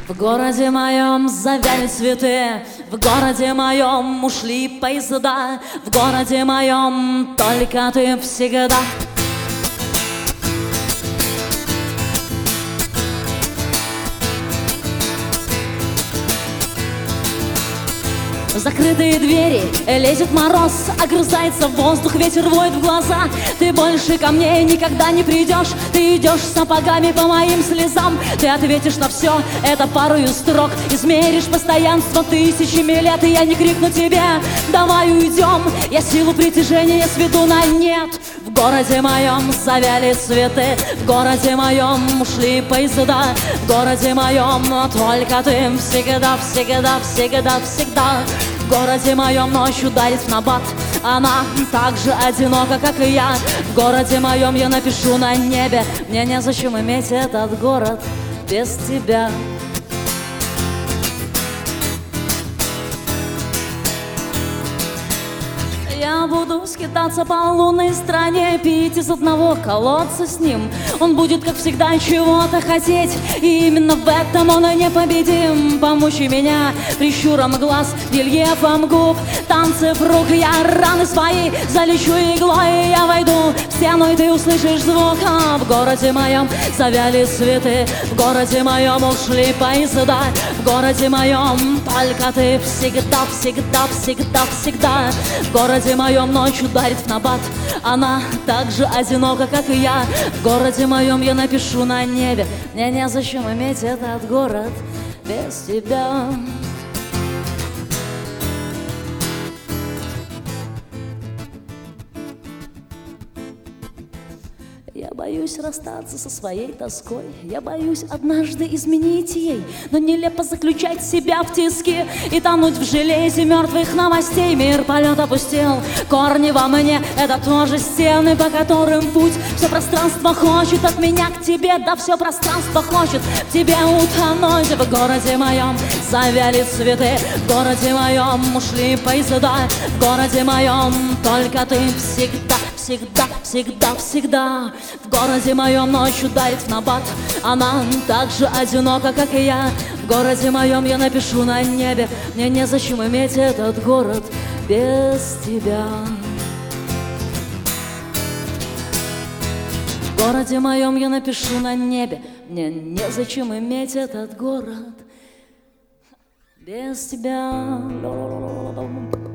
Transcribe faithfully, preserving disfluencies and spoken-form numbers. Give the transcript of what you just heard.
В городе моем завяли цветы, в городе моем ушли поезда, в городе моем только ты всегда. Закрытые двери, лезет мороз, огрызается в воздух, ветер воет в глаза. Ты больше ко мне никогда не придешь, ты идешь сапогами по моим слезам. Ты ответишь на все это парою строк, измеришь постоянство тысячами лет. И я не крикну тебе: давай уйдем, я силу притяжения сведу на нет. В городе моем завяли цветы, в городе моем ушли поезда, в городе моем но только ты всегда, всегда, всегда, всегда. В городе моем ночью ударит в набат, она так же одинока, как и я. В городе моем я напишу на небе: мне незачем иметь этот город без тебя. Я буду скитаться по лунной стране, пить из одного колодца с ним. Он будет, как всегда, чего-то хотеть, и именно в этом он и непобедим. Помучи меня прищуром глаз, рельефом губ, танцев рук. Я раны свои залечу иглой, и я войду в стену, и ты услышишь звук. А в городе моем завяли цветы, в городе моем ушли поезда, в городе моем только ты всегда, всегда, всегда, всегда. В городе В моем ночь ударит в набат, она так же одинока, как и я. В городе моем я напишу на небе: мне незачем иметь этот город без тебя. Я боюсь расстаться со своей тоской, я боюсь однажды изменить ей, но нелепо заключать себя в тиски и тонуть в железе мертвых новостей. Мир полет опустел, корни во мне — это тоже стены, по которым путь. Все пространство хочет от меня к тебе, да все пространство хочет в тебе утонуть. В городе моем завяли цветы, в городе моем ушли поезда, в городе моем только ты всегда, всегда, всегда, всегда. В городе моем ночь ударит в набат, она так же одинока, как и я. В городе моем я напишу на небе: мне незачем иметь этот город без тебя. В городе моем я напишу на небе: мне незачем иметь этот город без тебя.